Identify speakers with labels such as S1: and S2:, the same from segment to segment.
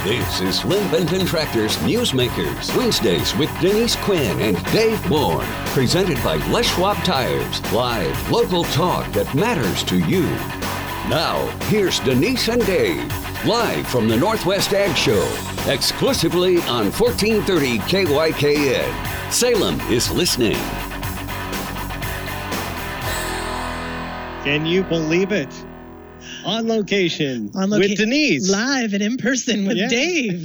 S1: This is Lynn Benton Tractor's Newsmakers, Wednesdays with Denise Quinn and Dave Bourne. Presented by Les Schwab Tires. Live, local talk that matters to you. Now, here's Denise and Dave, live from the Northwest Ag Show, exclusively on 1430 KYKN. Salem is listening.
S2: Can you believe it? On location with Denise.
S3: Live and in person with Dave.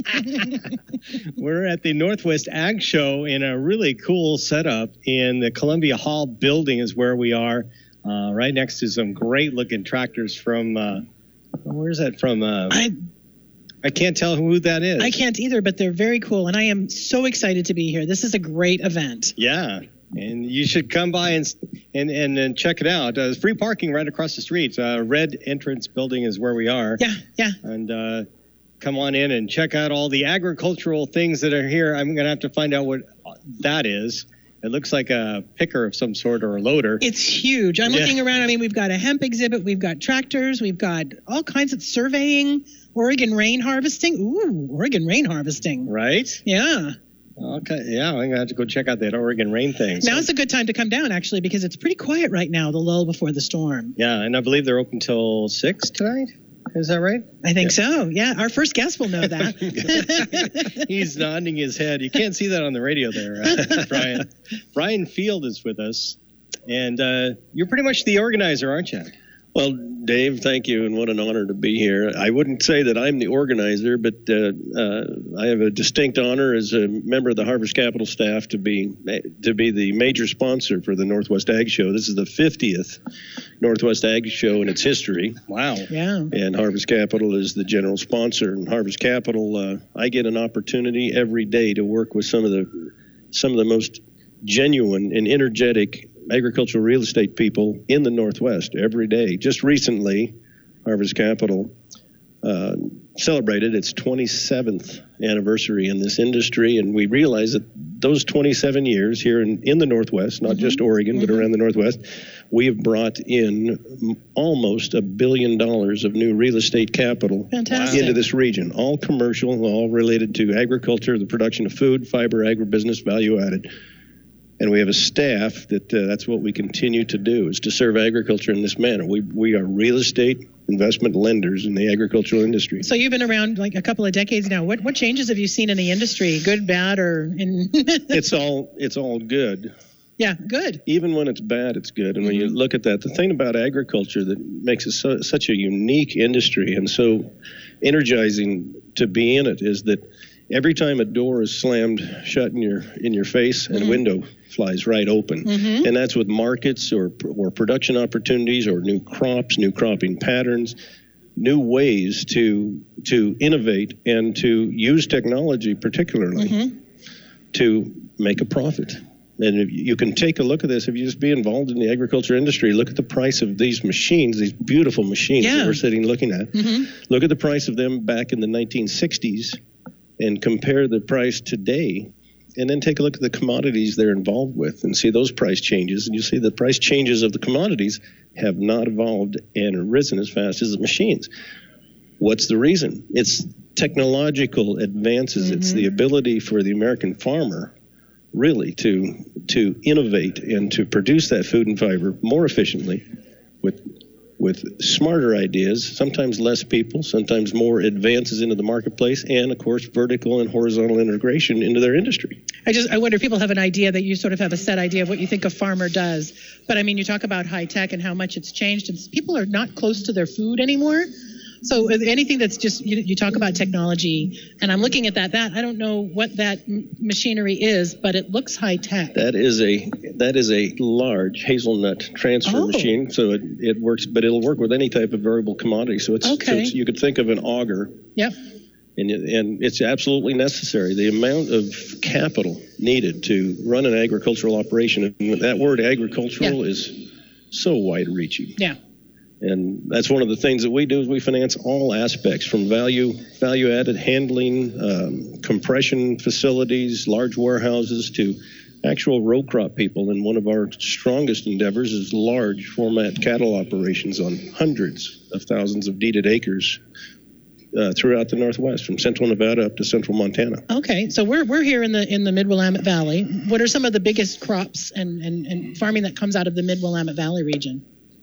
S2: We're at the Northwest Ag Show in a really cool setup in the Columbia Hall building is where we are, right next to some great looking tractors from, where's that from? I can't tell who that is.
S3: I can't either, but they're very cool. And I am so excited to be here. This is a great event.
S2: Yeah. And you should come by and check it out. There's free parking right across the street. Red entrance building is where we are.
S3: Yeah.
S2: And come on in and check out all the agricultural things that are here. I'm going to have to find out what that is. It looks like a picker of some sort or a loader.
S3: It's huge. I'm looking around. I mean, we've got a hemp exhibit. We've got tractors. We've got all kinds of surveying, Oregon rain harvesting. Ooh, Oregon rain harvesting.
S2: Right?
S3: Yeah.
S2: Okay, yeah, I'm going to have to go check out that Oregon rain thing.
S3: Now it's a good time to come down, actually, because it's pretty quiet right now, the lull before the storm.
S2: Yeah, and I believe they're open till 6 tonight. Is that right?
S3: I think so, yeah. Our first guest will know that.
S2: He's nodding his head. You can't see that on the radio there, Brian. Brian Field is with us, and you're pretty much the organizer, aren't you?
S4: Well, Dave, thank you, and what an honor to be here. I wouldn't say that I'm the organizer, but I have a distinct honor as a member of the Harvest Capital staff to be the major sponsor for the Northwest Ag Show. This is the 50th Northwest Ag Show in its history.
S2: Wow.
S3: Yeah.
S4: And Harvest Capital is the general sponsor. And Harvest Capital, I get an opportunity every day to work with some of the most genuine and energetic agricultural real estate people in the Northwest every day. Just recently, Harvest Capital celebrated its 27th anniversary in this industry, and we realized that those 27 years here in the Northwest, not just Oregon, but around the Northwest, we have brought in almost $1 billion of new real estate capital into this region, all commercial, all related to agriculture, the production of food, fiber, agribusiness, value added. And we have a staff that's what we continue to do, is to serve agriculture in this manner. We are real estate investment lenders in the agricultural industry.
S3: So you've been around like a couple of decades now. What changes have you seen in the industry, good, bad, or in?
S4: It's all good.
S3: Yeah, good.
S4: Even when it's bad, it's good. And when you look at that, the thing about agriculture that makes it such a unique industry and so energizing to be in it is that every time a door is slammed shut in your face, and a window flies right open. And that's with markets or production opportunities or new crops, new cropping patterns, new ways to innovate and to use technology particularly to make a profit. And if you can take a look at this, if you just be involved in the agriculture industry, look at the price of these machines, these beautiful machines that we're sitting looking at. Look at the price of them back in the 1960s. And compare the price today, and then take a look at the commodities they're involved with and see those price changes. And you see the price changes of the commodities have not evolved and risen as fast as the machines. What's the reason? It's technological advances. It's the ability for the American farmer really to innovate and to produce that food and fiber more efficiently with smarter ideas, sometimes less people, sometimes more advances into the marketplace, and of course vertical and horizontal integration into their industry.
S3: I wonder if people have an idea that you sort of have a set idea of what you think a farmer does. But I mean, you talk about high tech and how much it's changed, and people are not close to their food anymore. So anything that's just, you talk about technology, and I'm looking at that I don't know what that machinery is, but it looks high tech.
S4: That is a large hazelnut transfer machine, so it works, but it'll work with any type of variable commodity. So it's you could think of an auger.
S3: Yep.
S4: And it's absolutely necessary. The amount of capital needed to run an agricultural operation, and that word agricultural is so wide-reaching.
S3: Yeah.
S4: And that's one of the things that we do is we finance all aspects from value-added handling, compression facilities, large warehouses to actual row crop people. And one of our strongest endeavors is large format cattle operations on hundreds of thousands of deeded acres throughout the Northwest, from central Nevada up to central Montana.
S3: Okay, so we're here in the Mid-Willamette Valley. What are some of the biggest crops and farming that comes out of the Mid-Willamette Valley region?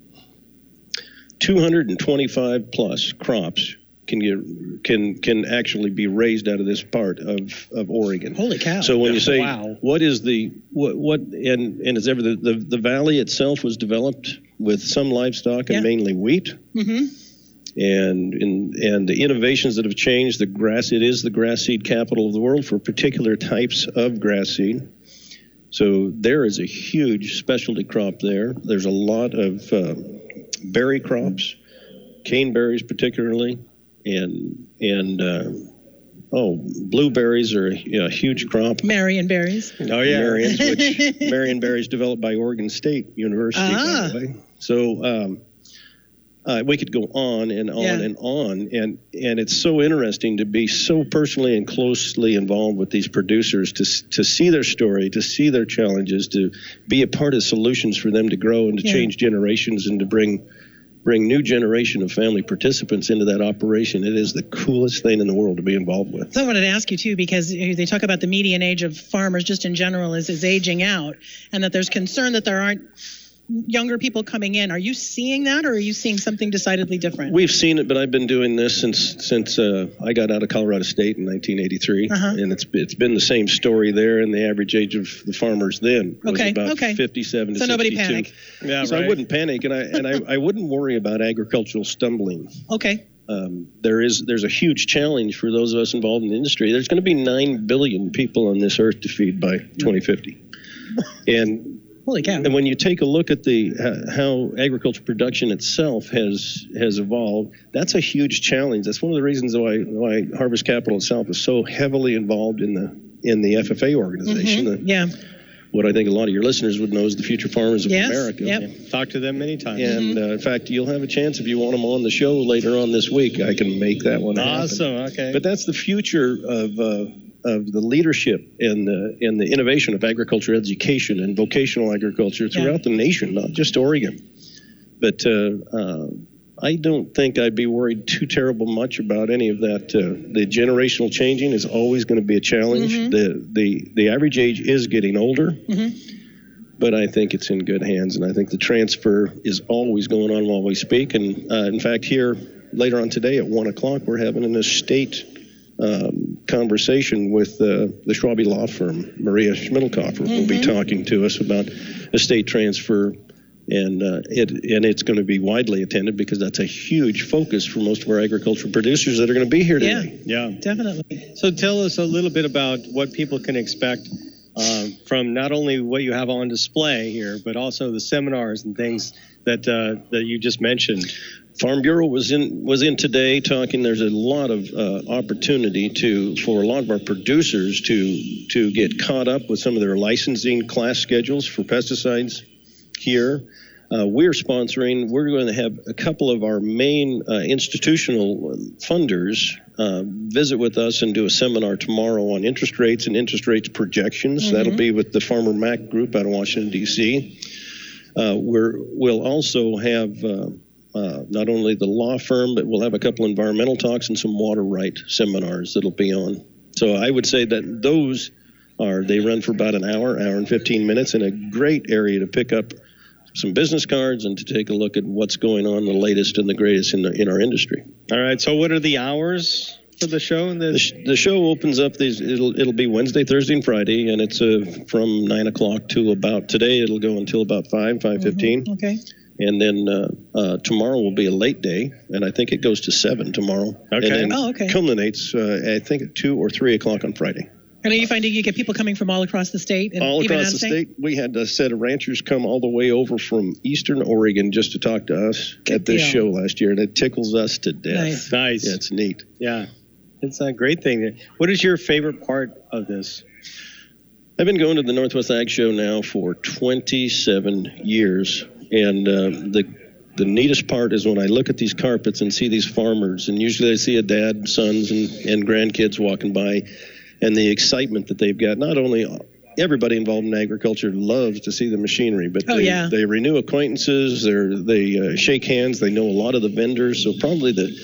S4: 225 plus crops can actually be raised out of this part of Oregon.
S3: Holy cow!
S4: So when you say
S2: Wow.
S4: what is what and it's ever the valley itself was developed with some livestock and mainly wheat.
S3: Mm-hmm.
S4: And the innovations that have changed the grass. It is the grass seed capital of the world for particular types of grass seed. So there is a huge specialty crop there. There's a lot of berry crops, cane berries particularly, and blueberries are a huge crop.
S3: Marion berries.
S2: Oh yeah,
S4: Marions, which Marion berries developed by Oregon State University, by the way. So we could go on and on and on, and it's so interesting to be so personally and closely involved with these producers, to see their story, to see their challenges, to be a part of solutions for them to grow and to change generations and to bring new generation of family participants into that operation. It is the coolest thing in the world to be involved with.
S3: So I wanted to ask you too, because they talk about the median age of farmers just in general is aging out, and that there's concern that there aren't younger people coming in. Are you seeing that, or are you seeing something decidedly different?
S4: We've seen it, but I've been doing this since I got out of Colorado State in 1983, and it's been the same story there. And the average age of the farmers then was about 57 to 62.
S3: So nobody panic.
S2: Yeah,
S4: so
S2: right.
S4: I wouldn't panic, and I wouldn't worry about agricultural stumbling.
S3: Okay.
S4: There's a huge challenge for those of us involved in the industry. There's going to be 9 billion people on this earth to feed by 2050, and
S3: holy cow!
S4: And when you take a look at how agriculture production itself has evolved, that's a huge challenge. That's one of the reasons why Harvest Capital itself is so heavily involved in the FFA organization.
S3: Mm-hmm.
S4: What I think a lot of your listeners would know is the Future Farmers of America.
S3: Yep.
S2: Talked to them many times.
S4: And in fact, you'll have a chance if you want them on the show later on this week. I can make that one happen.
S2: Awesome. Okay.
S4: But that's the future of the leadership and the innovation of agriculture education and vocational agriculture throughout the nation, not just Oregon. But I don't think I'd be worried too terrible much about any of that. The generational changing is always going to be a challenge. The average age is getting older, but I think it's in good hands, and I think the transfer is always going on while we speak. And in fact, here later on today at 1 o'clock, we're having an estate conversation with the Schwabe law firm. Maria Schmidlkoffer will be talking to us about estate transfer, and it's going to be widely attended because that's a huge focus for most of our agricultural producers that are going to be here today.
S2: Yeah,
S3: Definitely.
S2: So tell us a little bit about what people can expect from not only what you have on display here, but also the seminars and things that you just mentioned.
S4: Farm Bureau was in today talking. There's a lot of opportunity for a lot of our producers to get caught up with some of their licensing class schedules for pesticides here. We're sponsoring. We're going to have a couple of our main institutional funders visit with us and do a seminar tomorrow on interest rates and interest rates projections. That'll be with the Farmer Mac Group out of Washington, D.C. We'll also have not only the law firm, but we'll have a couple environmental talks and some water right seminars that'll be on. So I would say that those they run for about an hour and 15 minutes, and a great area to pick up some business cards and to take a look at what's going on, the latest and the greatest in our industry.
S2: All right. So what are the hours for the show?
S4: The show opens up it'll be Wednesday, Thursday, and Friday, and it's from 9 o'clock to about today. It'll go until about 5:15.
S3: Okay.
S4: And then tomorrow will be a late day, and I think it goes to 7 tomorrow.
S2: Okay.
S4: And then culminates, I think, at 2 or 3 o'clock on Friday.
S3: And are you finding you get people coming from all across the state? And
S4: All
S3: even
S4: across the state. We had a set of ranchers come all the way over from eastern Oregon just to talk to us at this show last year, and it tickles us to death.
S2: Nice.
S4: Yeah, it's neat.
S2: Yeah. It's a great thing. What is your favorite part of this?
S4: I've been going to the Northwest Ag Show now for 27 years, and the neatest part is when I look at these carpets and see these farmers, and usually I see a dad, sons, and grandkids walking by, and the excitement that they've got. Not only everybody involved in agriculture loves to see the machinery, but they renew acquaintances, they shake hands, they know a lot of the vendors. So probably the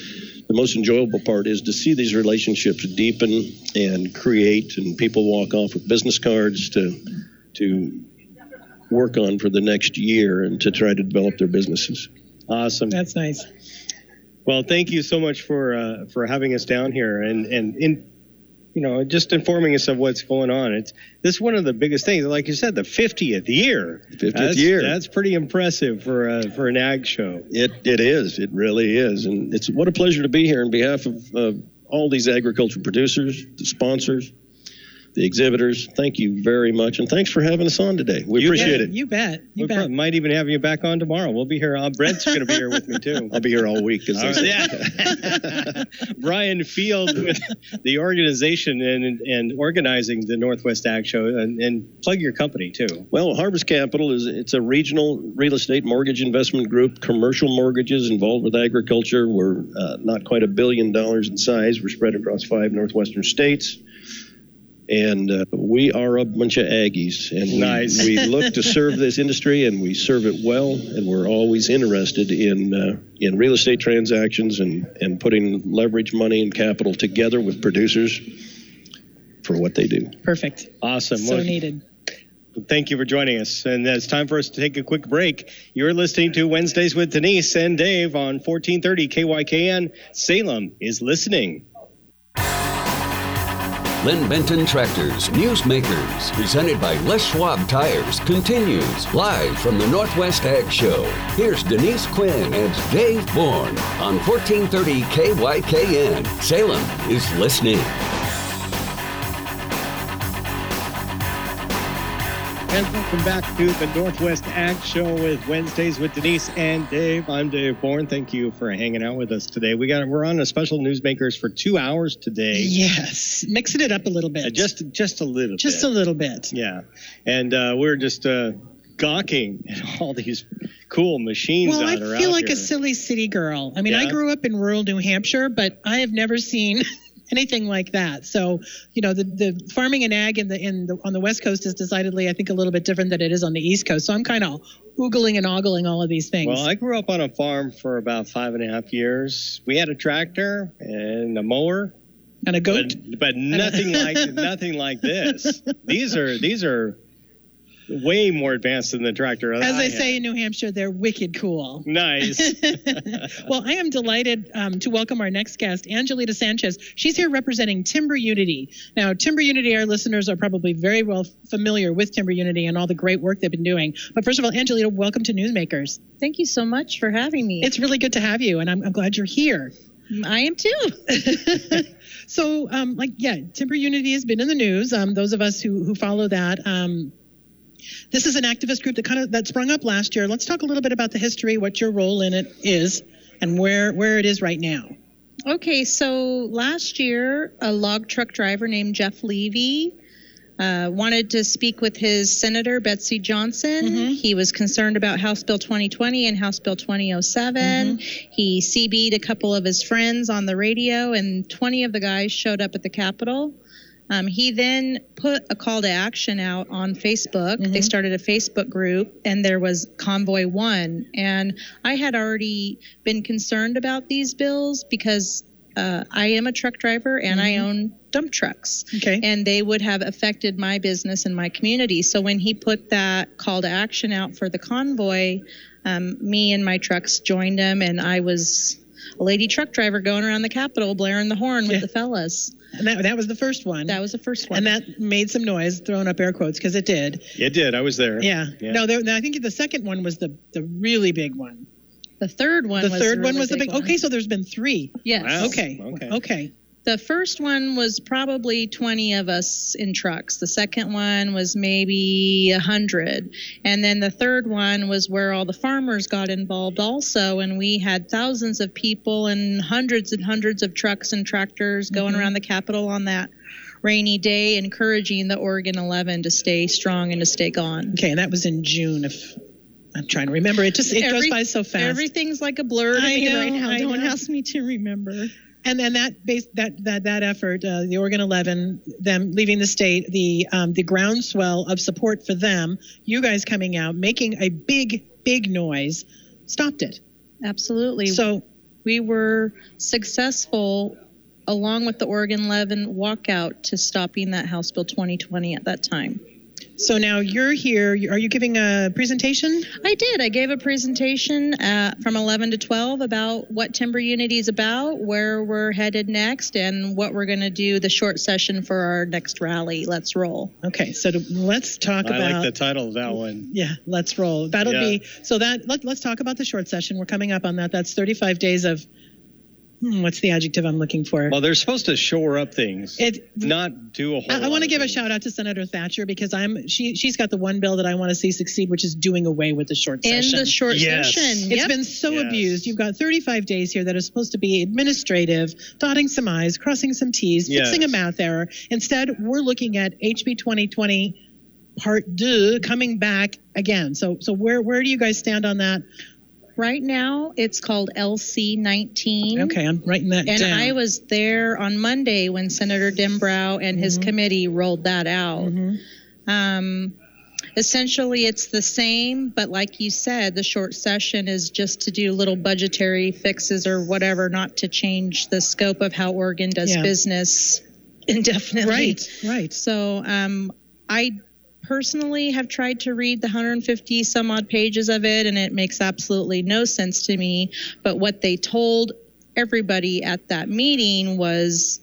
S4: the most enjoyable part is to see these relationships deepen and create, and people walk off with business cards to work on for the next year and to try to develop their businesses.
S2: Awesome.
S3: That's nice.
S2: Well, thank you so much for having us down here and in, just informing us of what's going on. This is one of the biggest things. Like you said, the 50th year.
S4: 50th year.
S2: That's pretty impressive for an ag show.
S4: It is. It really is. And what a pleasure to be here on behalf of all these agricultural producers, the sponsors, the exhibitors. Thank you very much. And thanks for having us on today. We appreciate it.
S3: You bet.
S2: We might even have you back on tomorrow. We'll be here. Brent's going to be here with me, too.
S4: I'll be here all week.
S2: Yeah. Brian Field with the organization and organizing the Northwest Ag Show. And plug your company, too.
S4: Well, Harvest Capital it's a regional real estate mortgage investment group, commercial mortgages involved with agriculture. We're not quite $1 billion in size. We're spread across 5 northwestern states. And we are a bunch of Aggies, and
S2: nice.
S4: we look to serve this industry, and we serve it well, and we're always interested in real estate transactions and putting leverage money and capital together with producers for what they do.
S3: Perfect.
S2: Awesome.
S3: So needed.
S2: Thank you for joining us. And it's time for us to take a quick break. You're listening to Wednesdays with Denise and Dave on 1430 KYKN. Salem is listening.
S1: Lynn Benton Tractors Newsmakers, presented by Les Schwab Tires, continues live from the Northwest Ag Show. Here's Denise Quinn and Dave Bourne on 1430 KYKN. Salem is listening.
S2: And welcome back to the Northwest Ag Show with Wednesdays with Denise and Dave. I'm Dave Bourne. Thank you for hanging out with us today. We're on a special Newsmakers for 2 hours today.
S3: Yes, mixing it up a little bit.
S2: Just a little bit.
S3: Just a little bit.
S2: Yeah, and we're just gawking at all these cool machines
S3: that are
S2: out here.
S3: Well, I feel like a silly city girl. I mean, I grew up in rural New Hampshire, but I have never seen anything like that. So, the farming and ag on the West Coast is decidedly, I think, a little bit different than it is on the East Coast. So I'm kind of oogling and ogling all of these things.
S2: Well, I grew up on a farm for about 5.5 years. We had a tractor and a mower
S3: and a goat,
S2: but nothing like this. These are way more advanced than the tractor.
S3: As I say in New Hampshire, they're wicked cool.
S2: Nice.
S3: Well, I am delighted to welcome our next guest, Angelita Sanchez. She's here representing Timber Unity. Now, Timber Unity, our listeners are probably very well familiar with Timber Unity and all the great work they've been doing. But first of all, Angelita, welcome to Newsmakers.
S5: Thank you so much for having me.
S3: It's really good to have you, and I'm glad you're here.
S5: I am too.
S3: So, Timber Unity has been in the news. Those of us who follow that. This is an activist group that sprung up last year. Let's talk a little bit about the history, what your role in it is, and where it is right now.
S5: Okay, so last year, a log truck driver named Jeff Levy wanted to speak with his Senator, Betsy Johnson. Mm-hmm. He was concerned about House Bill 2020 and House Bill 2007. Mm-hmm. He CB'd a couple of his friends on the radio, and 20 of the guys showed up at the Capitol. He then put a call to action out on Facebook. Mm-hmm. They started a Facebook group, and there was Convoy 1. And I had already been concerned about these bills because I am a truck driver and I own dump trucks.
S3: Okay.
S5: And they would have affected my business and my community. So when he put that call to action out for the Convoy, me and my trucks joined him, and I was a lady truck driver going around the Capitol blaring the horn with the fellas.
S3: And that was the first one.
S5: That was the first one.
S3: And that made some noise, throwing up air quotes, because it did.
S2: It did. I was there.
S3: Yeah. No, I think the second one was the really big one.
S5: The third one was
S3: the big one. Okay, so there's been 3.
S5: Yes.
S2: Wow.
S3: Okay.
S5: The first one was probably 20 of us in trucks. The second one was maybe 100. And then the third one was where all the farmers got involved also. And we had thousands of people and hundreds of trucks and tractors going around the Capitol on that rainy day, encouraging the Oregon 11 to stay strong and to stay gone.
S3: Okay, and that was in June. I'm trying to remember. It goes by so fast.
S5: Everything's like a blur to me right now. Don't ask me to remember.
S3: And then that effort, the Oregon 11, them leaving the state, the groundswell of support for them, you guys coming out, making a big noise, stopped it.
S5: Absolutely.
S3: So
S5: We were successful, along with the Oregon 11 walkout, to stopping that House Bill 2020 at that time.
S3: So now you're here. Are you giving a presentation?
S5: I did. I gave a presentation from 11 to 12 about what Timber Unity is about, where we're headed next, and what we're going to do the short session for our next rally. Let's roll.
S3: Okay, so let's talk about.
S2: I like the title of that one.
S3: Yeah, let's roll. That'll be so. Let's talk about the short session. We're coming up on that. That's 35 days of. What's the adjective I'm looking for?
S2: Well, they're supposed to shore up things, not do a whole
S3: I want to give a shout out to Senator Thatcher, because she's got the one bill that I want to see succeed, which is doing away with the short session.
S5: And the short session.
S3: It's been so abused. You've got 35 days here that are supposed to be administrative, dotting some I's, crossing some T's, fixing a math error. Instead, we're looking at HB 2020 Part 2 coming back again. So where do you guys stand on that?
S5: Right now, it's called LC-19.
S3: Okay, I'm writing that down.
S5: And I was there on Monday when Senator Dimbrau and his committee rolled that out. Essentially, it's the same, but like you said, the short session is just to do little budgetary fixes or whatever, not to change the scope of how Oregon does business indefinitely.
S3: Right.
S5: So I personally have tried to read the 150 some odd pages of it, and it makes absolutely no sense to me. But what they told everybody at that meeting was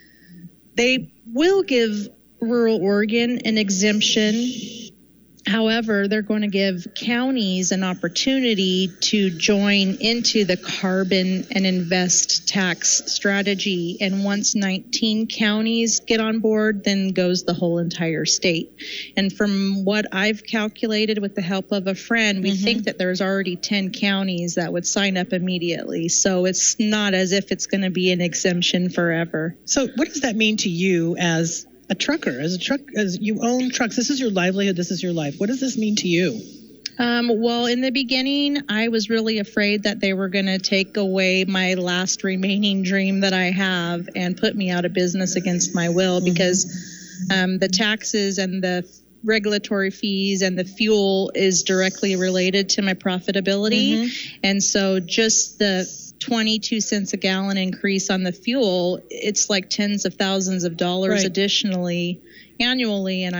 S5: they will give rural Oregon an exemption. However, they're going to give counties an opportunity to join into the carbon and invest tax strategy. And once 19 counties get on board, then goes the whole entire state. And from what I've calculated with the help of a friend, we think that there's already 10 counties that would sign up immediately. So it's not as if it's going to be an exemption forever.
S3: So what does that mean to you as a trucker, as you own trucks? This is your livelihood. This is your life. What does this mean to you?
S5: Well, in the beginning, I was really afraid that they were going to take away my last remaining dream that I have and put me out of business against my will, because the taxes and the regulatory fees and the fuel is directly related to my profitability. And so just the 22 cents a gallon increase on the fuel, it's like tens of thousands of dollars additionally annually. And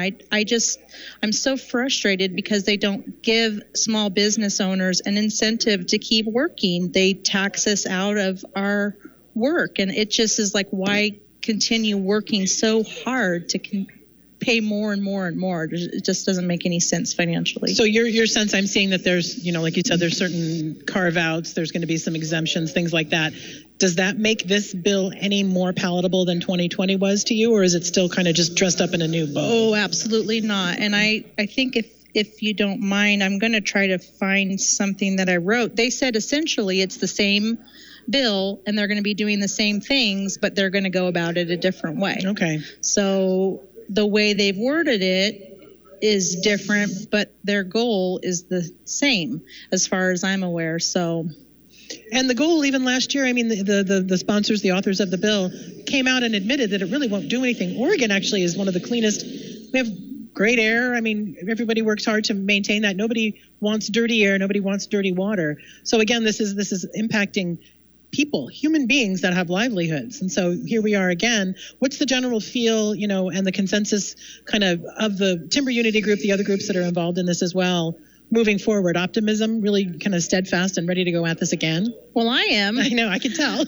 S5: I'm so frustrated because they don't give small business owners an incentive to keep working. They tax us out of our work. And it just is like, why continue working so hard to pay more and more and more? It just doesn't make any sense financially.
S3: So your sense, I'm seeing that there's, like you said, there's certain carve-outs, there's going to be some exemptions, things like that. Does that make this bill any more palatable than 2020 was to you, or is it still kind of just dressed up in a new bow?
S5: Oh, absolutely not. And I think if you don't mind, I'm going to try to find something that I wrote. They said essentially it's the same bill and they're going to be doing the same things, but they're going to go about it a different way.
S3: Okay.
S5: So the way they've worded it is different, but their goal is the same as far as I'm aware. So,
S3: and the goal even last year, I mean, the sponsors, the authors of the bill came out and admitted that it really won't do anything. Oregon actually is one of the cleanest. We have great air. I mean, everybody works hard to maintain that. Nobody wants dirty air. Nobody wants dirty water. So again, this is impacting people, human beings that have livelihoods. And so here we are again. What's the general feel, and the consensus kind of the Timber Unity group, the other groups that are involved in this as well, moving forward? Optimism, really kind of steadfast and ready to go at this again?
S5: Well, I am.
S3: I know, I can tell.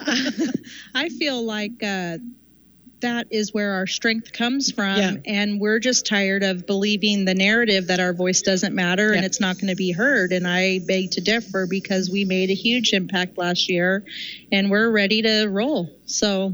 S5: I feel like that is where our strength comes from. And we're just tired of believing the narrative that our voice doesn't matter and it's not going to be heard. And I beg to differ, because we made a huge impact last year and we're ready to roll. So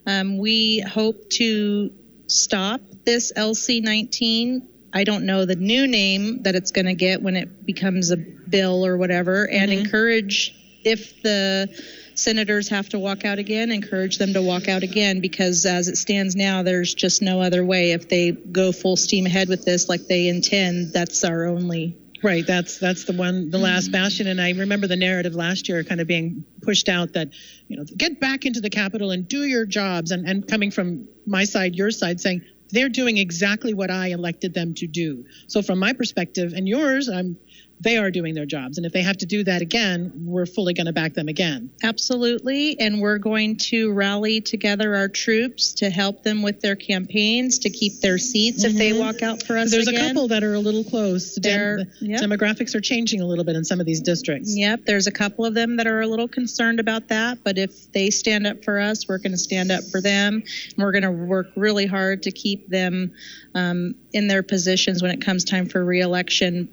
S5: we hope to stop this LC-19. I don't know the new name that it's going to get when it becomes a bill or whatever, and encourage, if the senators have to walk out again, encourage them to walk out again, because as it stands now, there's just no other way. If they go full steam ahead with this like they intend, that's our only.
S3: Right, that's the last bastion. And I remember the narrative last year kind of being pushed out that, get back into the Capitol and do your jobs, and coming from my side, your side, saying they're doing exactly what I elected them to do. So from my perspective and yours, I'm they are doing their jobs. And if they have to do that again, we're fully going to back them again.
S5: Absolutely. And we're going to rally together our troops to help them with their campaigns, to keep their seats if they walk out for us
S3: There's
S5: again.
S3: a couple that are a little close. Demographics are changing a little bit in some of these districts.
S5: Yep. There's a couple of them that are a little concerned about that. But if they stand up for us, we're going to stand up for them. And we're going to work really hard to keep them in their positions when it comes time for re-election.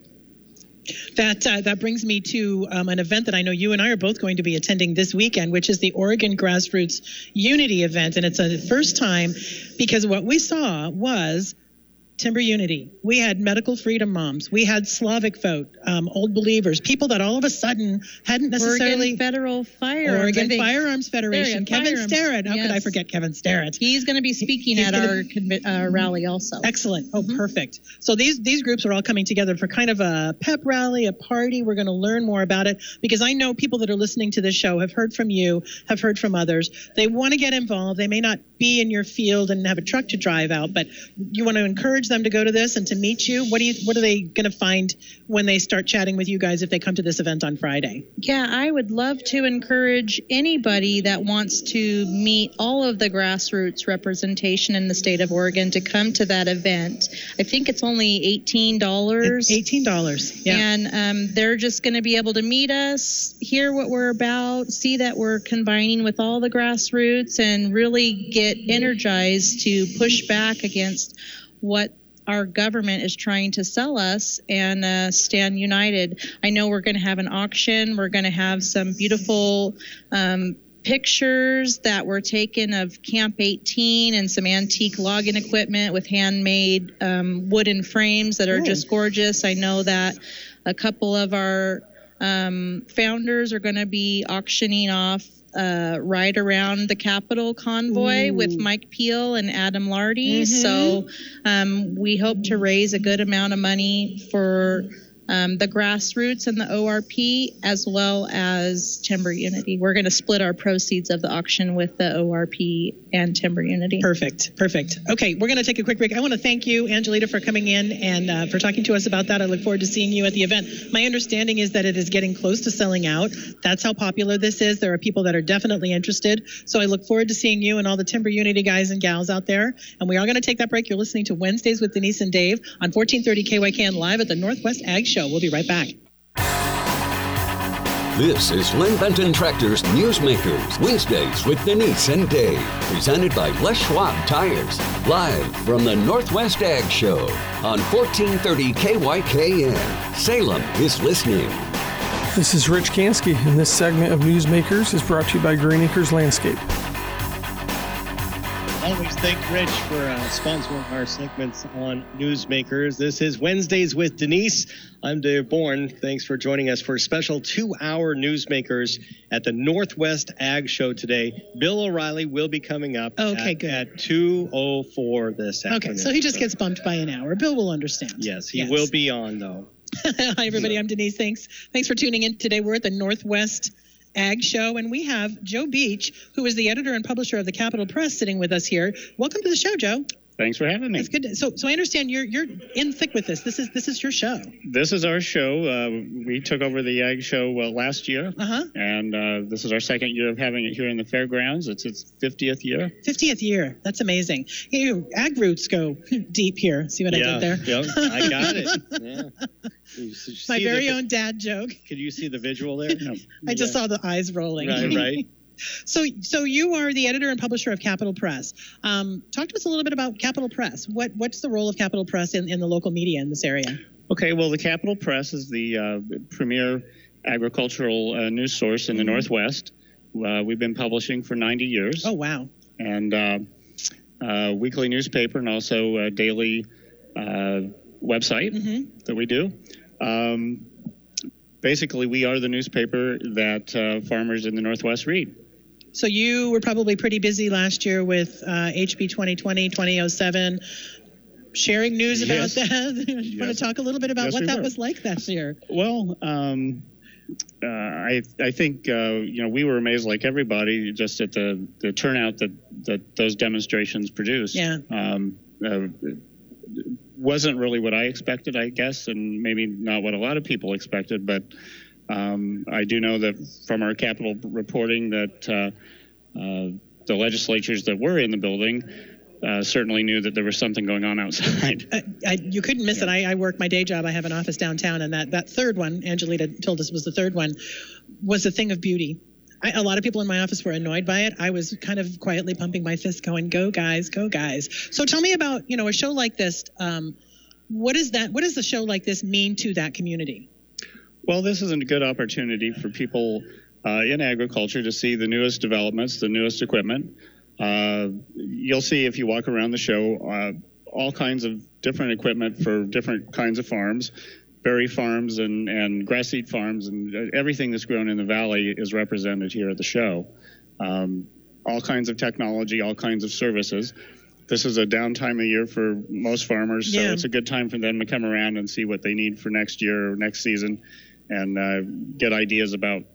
S3: That brings me to an event that I know you and I are both going to be attending this weekend, which is the Oregon Grassroots Unity event. And it's a first time because what we saw was Timber Unity. We had Medical Freedom Moms. We had Slavic Vote, Old Believers, people that all of a sudden hadn't necessarily...
S5: Oregon Federal Firearms.
S3: Oregon Firearms Federation. Kevin Starrett. How could I forget Kevin Starrett?
S5: He's going to be speaking at our rally also.
S3: Excellent. Oh, perfect. So these groups are all coming together for kind of a pep rally, a party. We're going to learn more about it because I know people that are listening to this show have heard from you, have heard from others. They want to get involved. They may not be in your field and have a truck to drive out, but you want to encourage them to go to this and to meet you. What are they going to find when they start chatting with you guys if they come to this event on Friday?
S5: Yeah, I would love to encourage anybody that wants to meet all of the grassroots representation in the state of Oregon to come to that event. I think it's only $18.
S3: $18, yeah.
S5: And they're just going to be able to meet us, hear what we're about, see that we're combining with all the grassroots, and really get energized to push back against what our government is trying to sell us and stand united. I know we're going to have an auction. We're going to have some beautiful pictures that were taken of Camp 18 and some antique logging equipment with handmade wooden frames that are just gorgeous. I know that a couple of our founders are going to be auctioning off ride around the Capitol convoy with Mike Peel and Adam Lardy. So we hope to raise a good amount of money for the grassroots and the ORP, as well as Timber Unity. We're going to split our proceeds of the auction with the ORP and Timber Unity.
S3: Perfect. Okay, we're going to take a quick break. I want to thank you, Angelita, for coming in and for talking to us about that. I look forward to seeing you at the event. My understanding is that it is getting close to selling out. That's how popular this is. There are people that are definitely interested. So I look forward to seeing you and all the Timber Unity guys and gals out there. And we are going to take that break. You're listening to Wednesdays with Denise and Dave on 1430 KYKN live at the Northwest Ag Show. We'll be right back.
S1: This is Lynn Benton Tractor's Newsmakers, Wednesdays with Denise and Dave, presented by Les Schwab Tires, live from the Northwest Ag Show on 1430 KYKN. Salem is listening.
S6: This is Rich Gansky, and this segment of Newsmakers is brought to you by Green Acres Landscape.
S2: Always thank Rich for sponsoring our segments on Newsmakers. This is Wednesdays with Denise. I'm Dave Bourne. Thanks for joining us for a special 2-hour Newsmakers at the Northwest Ag Show today. Bill O'Reilly will be coming up at 2:04 this afternoon.
S3: Okay, so he just gets bumped by an hour. Bill will understand.
S2: Yes, he will be on, though.
S3: Hi, everybody. I'm Denise. Thanks for tuning in today. We're at the Northwest Ag Show, and we have Joe Beach, who is the editor and publisher of the Capitol Press, sitting with us here. Welcome to the show, Joe.
S7: Thanks for having me.
S3: That's good. So I understand you're in thick with this. This is your show.
S7: This is our show. We took over the Ag Show last year, and this is our second year of having it here in the fairgrounds. It's its 50th year.
S3: 50th year. That's amazing. Ag roots go deep here. See what I did there?
S2: Yeah, I got it. Yeah.
S3: My very own dad joke.
S2: Could you see the visual there? No.
S3: I just saw the eyes rolling.
S2: Right.
S3: So you are the editor and publisher of Capitol Press. Talk to us a little bit about Capitol Press. What's the role of Capitol Press in the local media in this area?
S7: Okay, well, the Capitol Press is the premier agricultural news source in the Northwest. We've been publishing for 90 years.
S3: Oh, wow.
S7: And weekly newspaper and also a daily website that we do. Basically, we are the newspaper that farmers in the Northwest read.
S3: So you were probably pretty busy last year with HB 2020, 2007, sharing news about that. You want to talk a little bit about what that was like that year?
S7: Well, I think we were amazed, like everybody, just at the turnout that those demonstrations produced.
S3: Yeah.
S7: wasn't really what I expected, I guess, and maybe not what a lot of people expected. But I do know that from our Capitol reporting that the legislatures that were in the building certainly knew that there was something going on outside.
S3: You couldn't miss it. I work my day job. I have an office downtown, and that third one, Angelita told us was the third one, was a thing of beauty. A lot of people in my office were annoyed by it. I was kind of quietly pumping my fist going, go guys, go guys. So tell me about, a show like this. What does a show like this mean to that community?
S7: Well, this is a good opportunity for people in agriculture to see the newest developments, the newest equipment. You'll see if you walk around the show, all kinds of different equipment for different kinds of farms. Berry farms and grass seed farms, and everything that's grown in the valley is represented here at the show. All kinds of technology, all kinds of services. This is a downtime of year for most farmers, so it's a good time for them to come around and see what they need for next year or next season, and get ideas about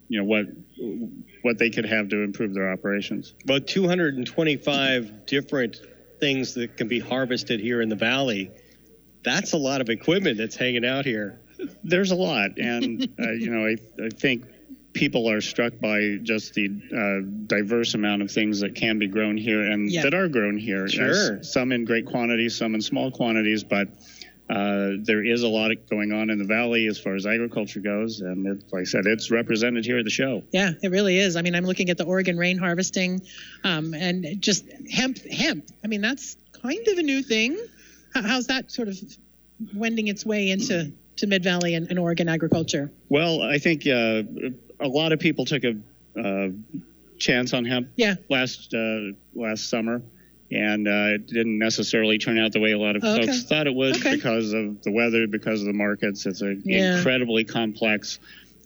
S7: what they could have to improve their operations.
S2: About 225 different things that can be harvested here in the valley. That's a lot of equipment that's hanging out here.
S7: There's a lot, and I think people are struck by just the diverse amount of things that can be grown here and that are grown here.
S2: Sure.
S7: Some in great quantities, some in small quantities, but there is a lot going on in the valley as far as agriculture goes, and like I said, it's represented here at the show.
S3: Yeah, it really is. I mean, I'm looking at the Oregon rain harvesting, and just hemp. I mean, that's kind of a new thing. How's that sort of wending its way into Mid-Valley and Oregon agriculture?
S7: Well, I think a lot of people took a chance on hemp last summer, and it didn't necessarily turn out the way a lot of folks thought it would because of the weather, because of the markets. It's an incredibly complex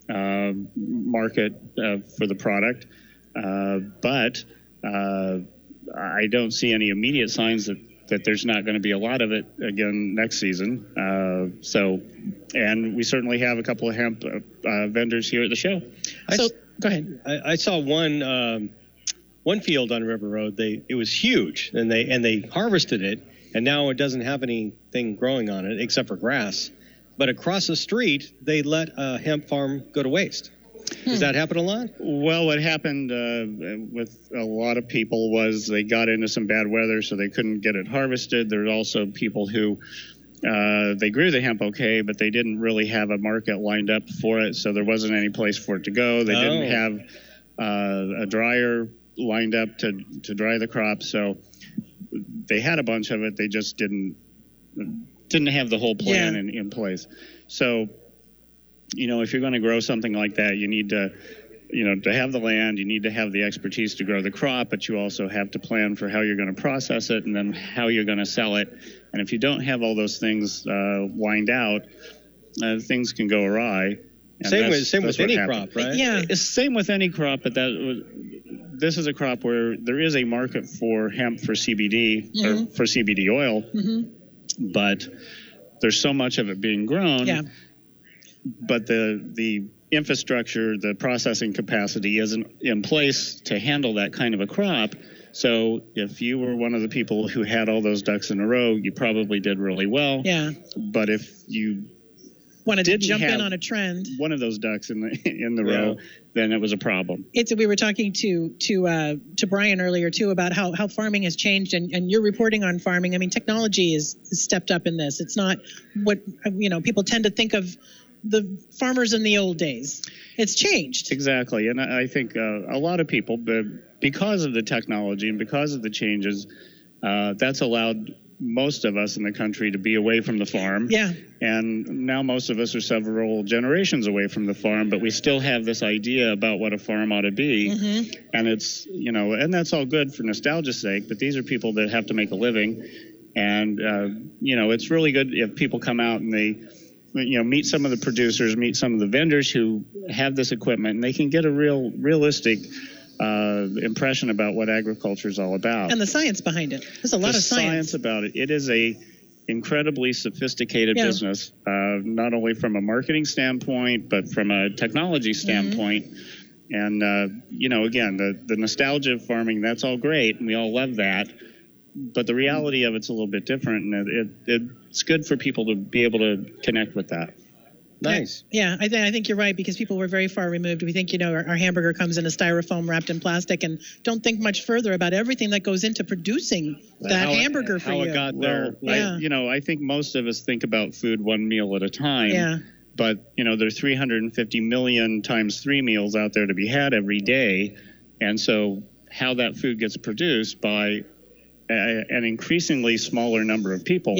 S7: market for the product, but I don't see any immediate signs that there's not going to be a lot of it again next season. And we certainly have a couple of hemp vendors here at the show.
S3: Go ahead.
S2: I saw one field on River Road. It was huge, and they harvested it, and now it doesn't have anything growing on it except for grass. But across the street, they let a hemp farm go to waste. Does that happen a lot?
S7: Well, what happened with a lot of people was they got into some bad weather, so they couldn't get it harvested. There's also people who they grew the hemp okay, but they didn't really have a market lined up for it, so there wasn't any place for it to go. They didn't have a dryer lined up to dry the crop, so they had a bunch of it. They just didn't have the whole plan in place. So if you're going to grow something like that, you need to have the land, you need to have the expertise to grow the crop, but you also have to plan for how you're going to process it and then how you're going to sell it. And if you don't have all those things lined out, things can go awry.
S2: Same with any crop, right?
S3: Yeah.
S7: It's same with any crop, but this is a crop where there is a market for hemp for CBD or for CBD oil, but there's so much of it being grown.
S3: Yeah.
S7: But the infrastructure, the processing capacity isn't in place to handle that kind of a crop. So if you were one of the people who had all those ducks in a row, you probably did really well.
S3: Yeah.
S7: But if you
S3: wanted to jump in on a trend,
S7: one of those ducks in the row, then it was a problem.
S3: We were talking to Brian earlier too about how farming has changed, and you're reporting on farming. I mean, technology is stepped up in this. It's not what people tend to think of the farmers in the old days. It's changed.
S7: Exactly. And I think a lot of people, because of the technology and because of the changes, that's allowed most of us in the country to be away from the farm.
S3: Yeah.
S7: And now most of us are several generations away from the farm, but we still have this idea about what a farm ought to be. And it's, and that's all good for nostalgia's sake, but these are people that have to make a living. And, it's really good if people come out and they, meet some of the producers, meet some of the vendors who have this equipment, and they can get a realistic impression about what agriculture is all about.
S3: And the science behind it. There's a lot of
S7: science about it. It is a incredibly sophisticated business, not only from a marketing standpoint, but from a technology standpoint. And, again, the nostalgia of farming, that's all great, and we all love that. but the reality of it's a little bit different, and it's good for people to be able to connect with that.
S2: Nice.
S3: Yeah, I think you're right, because people were very far removed. We think, our hamburger comes in a styrofoam wrapped in plastic, and don't think much further about everything that goes into producing that hamburger for you.
S7: How it got there. I think most of us think about food one meal at a time.
S3: Yeah.
S7: But, there's 350 million times 3 meals out there to be had every day. And so how that food gets produced by an increasingly smaller number of people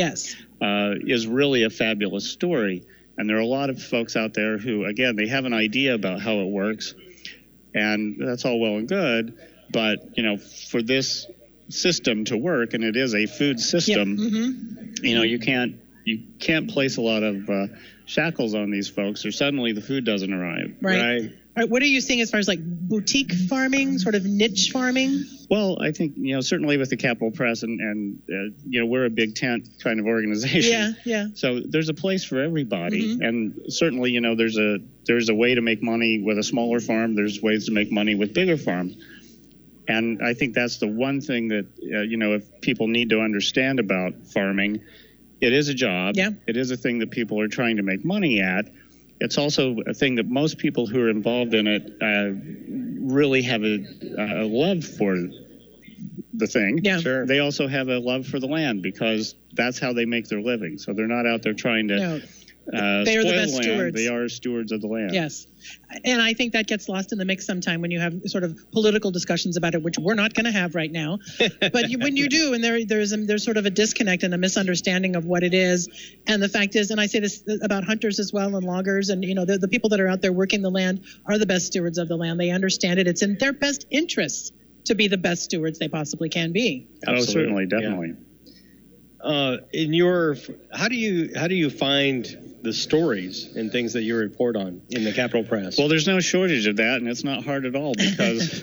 S7: is really a fabulous story. And there are a lot of folks out there who, again, they have an idea about how it works, and that's all well and good. But, for this system to work, and it is a food system, you can't place a lot of shackles on these folks, or suddenly the food doesn't arrive.
S3: Right. All right, what are you seeing as far as like boutique farming, sort of niche farming?
S7: Well, I think, certainly with the Capital Press and we're a big tent kind of organization.
S3: Yeah.
S7: So there's a place for everybody. And certainly, there's a way to make money with a smaller farm. There's ways to make money with bigger farms. And I think that's the one thing that, if people need to understand about farming, it is a job.
S3: Yeah.
S7: It is a thing that people are trying to make money at. It's also a thing that most people who are involved in it really have a love for the thing.
S3: Yeah.
S2: Sure.
S7: They also have a love for the land, because that's how they make their living. So they're not out there trying to
S3: they are the best
S7: land.
S3: stewards.
S7: They are stewards of the land.
S3: Yes. And I think that gets lost in the mix sometime when you have sort of political discussions about it, which we're not going to have right now. But when you do, and there's sort of a disconnect and a misunderstanding of what it is. And the fact is, and I say this about hunters as well, and loggers, and the people that are out there working the land are the best stewards of the land. They understand it. It's in their best interests to be the best stewards they possibly can be.
S7: Oh, certainly, definitely.
S2: Yeah. How do you find the stories and things that you report on in the Capital Press?
S7: Well, there's no shortage of that, and it's not hard at all, because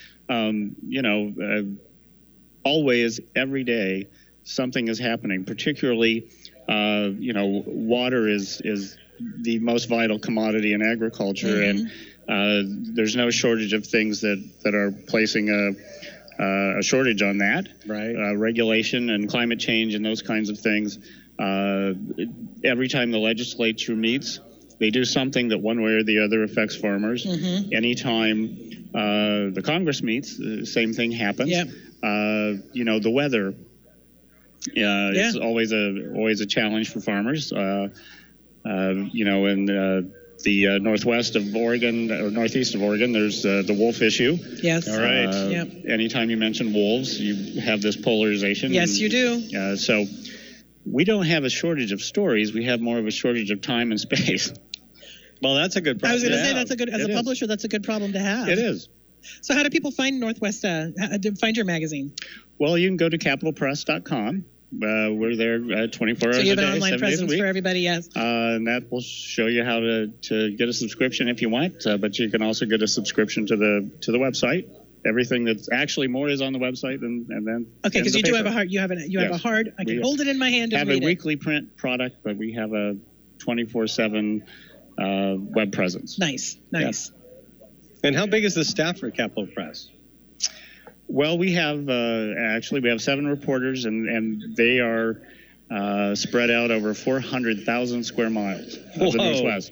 S7: always, every day, something is happening. Particularly, water is the most vital commodity in agriculture, and there's no shortage of things that are placing a shortage on that.
S2: Right.
S7: Regulation and climate change and those kinds of things. Every time the legislature meets, they do something that one way or the other affects farmers. Anytime the Congress meets, the same thing happens.
S3: Yeah.
S7: The weather is always a challenge for farmers. In the northwest of Oregon or northeast of Oregon, there's the wolf issue.
S3: Yes.
S2: All right.
S7: Anytime you mention wolves, you have this polarization.
S3: Yes, you do.
S7: So we don't have a shortage of stories. We have more of a shortage of time and space.
S2: Well, that's a good problem.
S3: I was going to say that's a good, as
S7: It
S3: a
S7: is.
S3: publisher, that's a good problem to have.
S7: It is.
S3: So how do people find Northwest, find your magazine?
S7: Well, you can go to capitalpress.com. We're there 24 hours
S3: So you
S7: a
S3: have
S7: day,
S3: an online
S7: 7 days a
S3: presence
S7: week.
S3: for everybody, yes.
S7: And that will show you how to get a subscription if you want. But you can also get a subscription to the website. Everything that's actually more is on the website and then.
S3: Okay, because you do have a hard. You have a hard. I can hold it in my hand and
S7: have
S3: read
S7: a
S3: it.
S7: weekly print product, but we have a 24/7 web presence.
S3: Nice.
S2: And how big is the staff for Capital Press?
S7: Well, we have we have 7 reporters, and they are spread out over 400,000 square miles of the Northwest.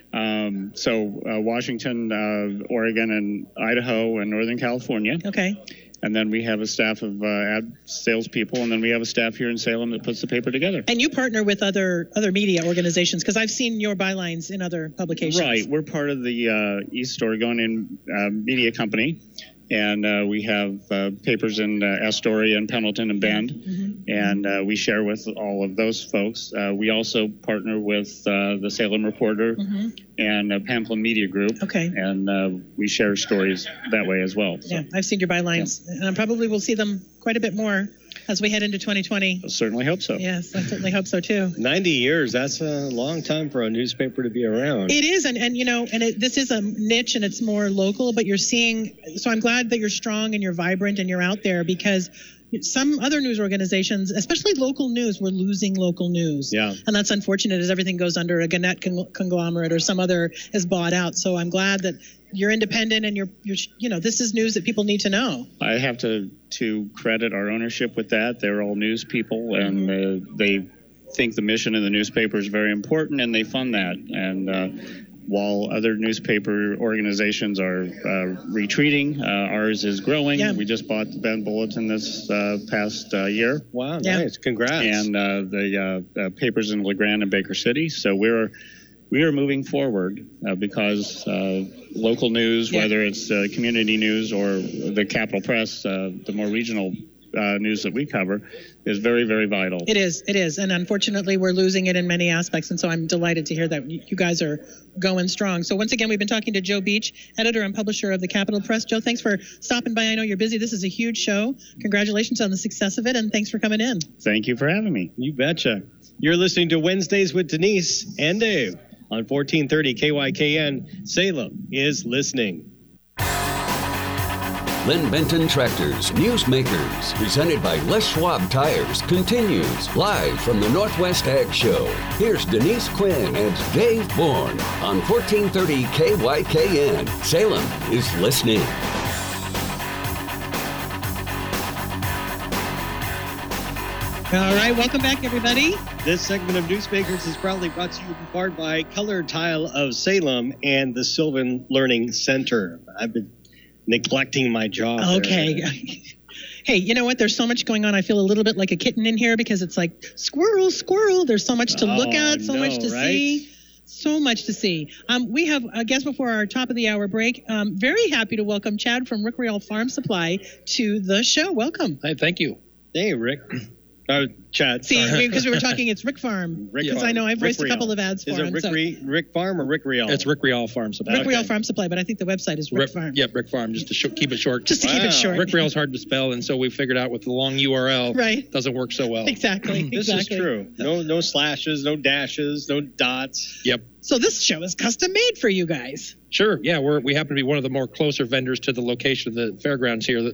S7: Washington, Oregon, and Idaho, and Northern California.
S3: Okay.
S7: And then we have a staff of ad salespeople, and then we have a staff here in Salem that puts the paper together.
S3: And you partner with other media organizations, because I've seen your bylines in other publications.
S7: Right. We're part of the East Oregonian Media Company, and we have papers in Astoria and Pendleton and Bend, and we share with all of those folks. We also partner with the Salem Reporter and Pamplin Media Group, and we share stories that way as well. So.
S3: Yeah, I've seen your bylines, and I probably will see them quite a bit more as we head into 2020.
S7: I certainly hope so.
S3: Yes, I certainly hope so too.
S2: 90 years, that's a long time for a newspaper to be around.
S3: It is, and this is a niche and it's more local, but you're seeing, so I'm glad that you're strong and you're vibrant and you're out there, because some other news organizations, especially local news, we're losing local news.
S2: Yeah.
S3: And that's unfortunate as everything goes under a Gannett conglomerate or some other is bought out. So I'm glad that you're independent and you're this is news that people need to know.
S7: I have to credit our ownership with that. They're all news people, and they think the mission of the newspaper is very important, and they fund that. And while other newspaper organizations are retreating, ours is growing. Yeah. We just bought the Bend Bulletin this past year.
S2: Wow, nice. Congrats.
S7: And the papers in LeGrand and Baker City. So we are moving forward because local news, whether it's community news or the Capital Press, the more regional news that we cover, is very, very vital.
S3: It is. And unfortunately, we're losing it in many aspects. And so I'm delighted to hear that you guys are going strong. So once again, we've been talking to Joe Beach, editor and publisher of the Capital Press. Joe, thanks for stopping by. I know you're busy. This is a huge show. Congratulations on the success of it. And thanks for coming in.
S7: Thank you for having me.
S2: You betcha. You're listening to Wednesdays with Denise and Dave on 1430 KYKN. Salem is listening.
S1: Lynn Benton Tractors Newsmakers, presented by Les Schwab Tires, continues live from the Northwest Ag Show. Here's Denise Quinn and Dave Bourne on 1430 KYKN. Salem is listening.
S3: All right, welcome back, everybody.
S2: This segment of Newsmakers is proudly brought to you in part by Color Tile of Salem and the Sylvan Learning Center. I've been neglecting my job.
S3: Okay. Hey, you know what? There's so much going on. I feel a little bit like a kitten in here because it's like squirrel, squirrel. There's so much to look at, so much to see. So much to see. We have a guest before our top of the hour break. Very happy to welcome Chad from Rick Rial Farm Supply to the show. Welcome.
S8: Hey, thank you.
S2: Hey, Rick. Chad.
S3: See, because we were talking, it's Rick Farm. Because I know I've voiced a couple of ads for him.
S2: Is it Rick Farm or Rick Rial?
S8: It's Rick Rial Farm Supply.
S3: Rick Rial Farm Supply, but I think the website is Rick Farm.
S8: Yep, Rick Farm, just to keep it short.
S3: Just to keep it short.
S8: Rick Rial's hard to spell, and so we figured out with the long URL,
S3: right,
S8: doesn't work so well.
S3: Exactly.
S2: This is true. No slashes, no dashes, no dots.
S8: Yep.
S3: So this show is custom made for you guys.
S8: Sure. Yeah, we happen to be one of the more closer vendors to the location of the fairgrounds here.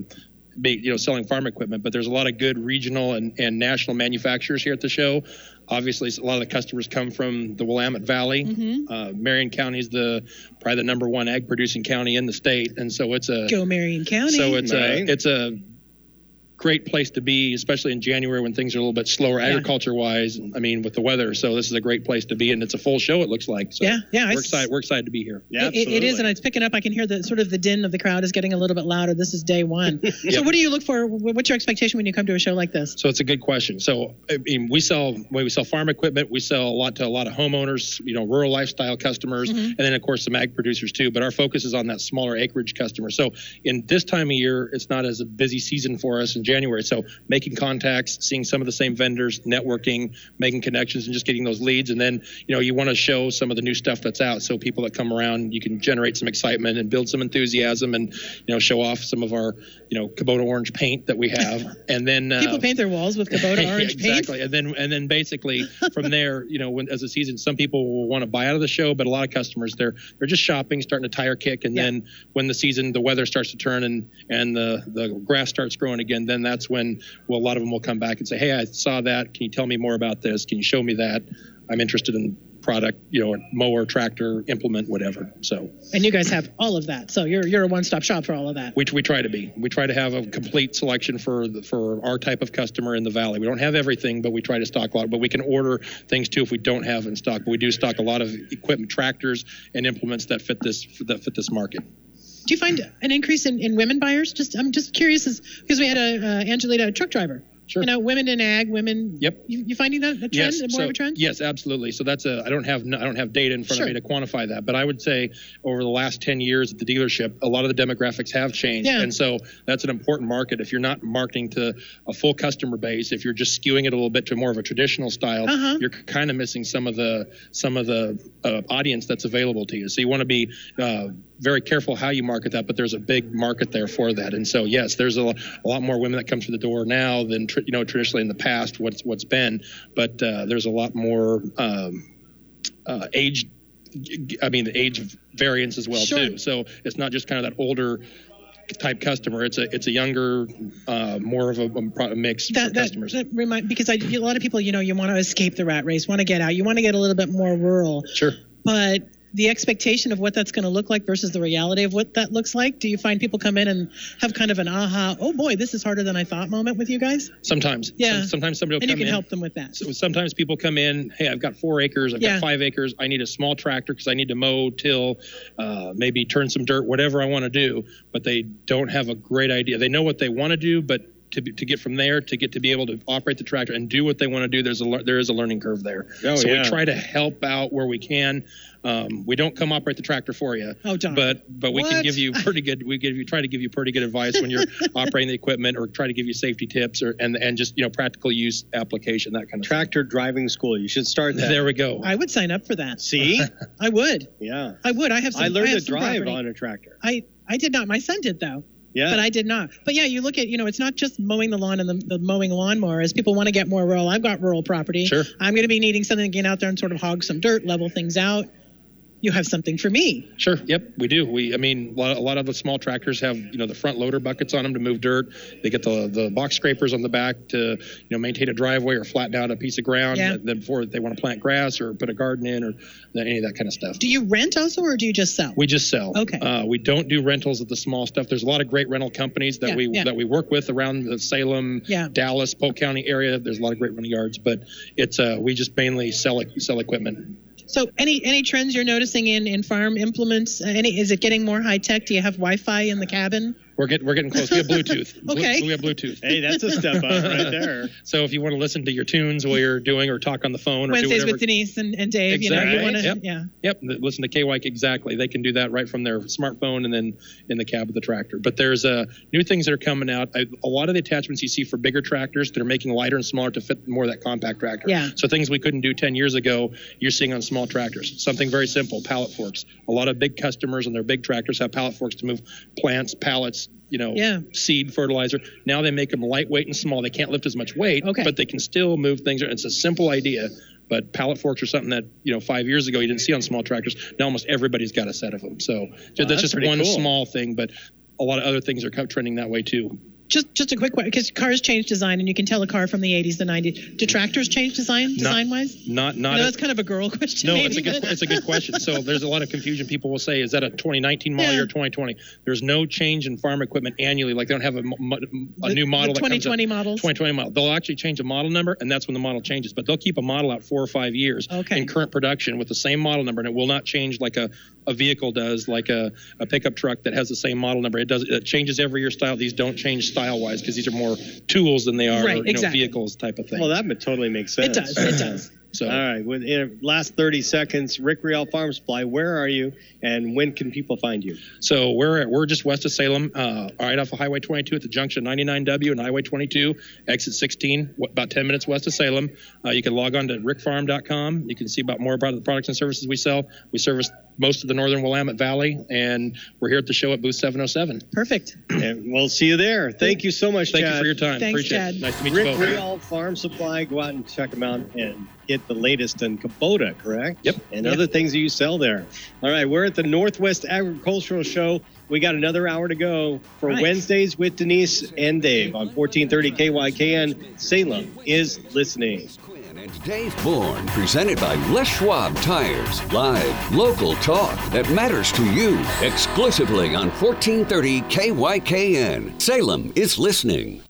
S8: Selling farm equipment, but there's a lot of good regional and national manufacturers here at the show. Obviously, a lot of the customers come from the Willamette Valley. Mm-hmm. Marion County is probably the number one ag producing county in the state, and so it's
S3: go Marion County.
S8: So it's a great place to be, especially in January when things are a little bit slower agriculture-wise. I mean, with the weather. So this is a great place to be, and it's a full show. It looks like. So we're excited to be here.
S2: Yeah,
S3: it is, and it's picking up. I can hear the din of the crowd is getting a little bit louder. This is day one. So what do you look for? What's your expectation when you come to a show like this?
S8: So it's a good question. So I mean, we sell farm equipment. We sell a lot of homeowners, rural lifestyle customers, and then of course some ag producers too. But our focus is on that smaller acreage customer. So in this time of year, it's not as a busy season for us in January. So making contacts, seeing some of the same vendors, networking, making connections, and just getting those leads. And then, you want to show some of the new stuff that's out. So people that come around, you can generate some excitement and build some enthusiasm and, show off some of our, Kubota orange paint that we have. And then
S3: people paint their walls with Kubota orange paint.
S8: Exactly. And then basically from there, as a season, some people will want to buy out of the show, but a lot of customers, they're just shopping, starting to tire kick. And then when the weather starts to turn and the grass starts growing again, then that's when a lot of them will come back and say, hey, I saw that. Can you tell me more about this? Can you show me that? I'm interested in product, a mower, tractor, implement, whatever. So. And
S3: you guys have all of that. So you're a one-stop shop for all of that.
S8: We try to be. We try to have a complete selection for our type of customer in the valley. We don't have everything, but we try to stock a lot. But we can order things too if we don't have in stock. But we do stock a lot of equipment, tractors, and implements that fit this market.
S3: Do you find an increase in women buyers? I'm just curious, because we had a Angelita truck driver.
S8: Sure.
S3: Women in ag, women.
S8: Yep.
S3: You finding that a trend, more of a trend?
S8: Yes, absolutely. So that's I don't have data in front of me to quantify that, but I would say over the last 10 years at the dealership, a lot of the demographics have changed, and so that's an important market. If you're not marketing to a full customer base, if you're just skewing it a little bit to more of a traditional style, you're kind of missing some of the audience that's available to you. So you want to be very careful how you market that, but there's a big market there for that. And so, yes, there's a lot more women that come through the door now than traditionally in the past what's been, but there's a lot more age. I mean, the age variance as well too. So it's not just kind of that older type customer. It's a younger, more of a mix for customers.
S3: Because a lot of people, you want to escape the rat race, want to get out, you want to get a little bit more rural.
S8: Sure.
S3: But the expectation of what that's going to look like versus the reality of what that looks like? Do you find people come in and have kind of an aha, oh boy, this is harder than I thought moment with you guys?
S8: Sometimes.
S3: Yeah.
S8: Sometimes somebody will
S3: come in. And you can
S8: in.
S3: help them with that.
S8: So sometimes people come in, hey, I've got 4 acres, I've got 5 acres, I need a small tractor because I need to mow, till, maybe turn some dirt, whatever I want to do, but they don't have a great idea. They know what they want to do, but to get from there to be able to operate the tractor and do what they want to do, there is a learning curve there. We try to help out where we can. We don't come operate the tractor for you.
S3: Oh, darn.
S8: But we can give you pretty good. Try to give you pretty good advice when you're operating the equipment, or try to give you safety tips, and just practical use application, that kind of
S2: tractor driving school. You should start that.
S8: There we go.
S3: I would sign up for that.
S2: See,
S3: I would.
S2: Yeah,
S3: I would. I
S2: learned to drive on a tractor.
S3: I did not. My son did though.
S2: Yeah.
S3: But I did not. But yeah, you look at, it's not just mowing the lawn and the mowing lawnmower. As people want to get more rural, I've got rural property.
S8: Sure.
S3: I'm going to be needing something to get out there and sort of hog some dirt, level things out. You have something for me.
S8: Sure. Yep, we do. A lot of the small tractors have, the front loader buckets on them to move dirt. They get the box scrapers on the back to, maintain a driveway or flatten out a piece of ground.
S3: Yeah.
S8: Then before they want to plant grass or put a garden in, or any of that kind of stuff.
S3: Do you rent also, or do you just sell?
S8: We just sell.
S3: Okay.
S8: We don't do rentals of the small stuff. There's a lot of great rental companies that we work with around the Salem, Dallas, Polk County area. There's a lot of great rental yards, but it's we just mainly sell equipment.
S3: So any trends you're noticing in farm implements? Is it getting more high tech? Do you have Wi-Fi in the cabin?
S8: We're getting close. We have Bluetooth.
S3: Okay.
S8: We have Bluetooth.
S2: Hey, that's a step up right there.
S8: So if you want to listen to your tunes while you're doing, or talk on the phone, or
S3: Wednesdays
S8: do whatever,
S3: with Denise and Dave,
S8: exactly.
S3: You want to,
S8: Yep. Listen to KY, exactly. They can do that right from their smartphone and then in the cab of the tractor. But there's new things that are coming out. A lot of the attachments you see for bigger tractors, they're making lighter and smaller to fit more of that compact tractor.
S3: Yeah.
S8: So things we couldn't do 10 years ago, you're seeing on small tractors. Something very simple, pallet forks. A lot of big customers on their big tractors have pallet forks to move plants, pallets, seed, fertilizer. Now they make them lightweight and small. They can't lift as much weight, but they can still move things. It's a simple idea, but pallet forks are something that, 5 years ago you didn't see on small tractors. Now almost everybody's got a set of them. So that's just one small thing, but a lot of other things are trending that way too.
S3: Just a quick question, because cars change design, and you can tell a car from the 80s, the 90s. Do tractors change design-wise?
S8: Not.
S3: That's kind of a girl question.
S8: No,
S3: maybe,
S8: it's a good question. So there's a lot of confusion. People will say, is that a 2019 model year or 2020? There's no change in farm equipment annually. Like they don't have a new model.
S3: The 2020 models?
S8: 2020 model. They'll actually change a model number, and that's when the model changes. But they'll keep a model out 4 or 5 years in current production with the same model number, and it will not change like a vehicle does, like a pickup truck that has the same model number. It changes every year style. These don't change style-wise because these are more tools than they are vehicles type of thing.
S2: Well, that totally makes sense.
S3: It does.
S2: So, all right, in the last 30 seconds, Rick Riel Farm Supply, where are you and when can people find you?
S8: So we're just west of Salem, right off of Highway 22 at the junction of 99W and Highway 22, exit 16, about 10 minutes west of Salem. You can log on to rickfarm.com. You can see more about the products and services we sell. We service most of the northern Willamette Valley, and we're here at the show at booth 707.
S3: Perfect.
S2: And we'll see you there. Thank you so much, Chad.
S8: Thank you for your time.
S3: Thanks,
S8: Appreciate
S3: Chad.
S8: it. Nice to meet you both.
S2: Rick Riel Farm Supply. Go out and check them out and get the latest in Kubota, correct?
S8: Yep.
S2: And other things that you sell there. All right, we're at the Northwest Agricultural Show. We got another hour to go for Wednesdays with Denise and Dave on 1430 KYKN. Salem is listening.
S1: And Dave Bourne, presented by Les Schwab Tires. Live, local talk that matters to you. Exclusively on 1430 KYKN. Salem is listening.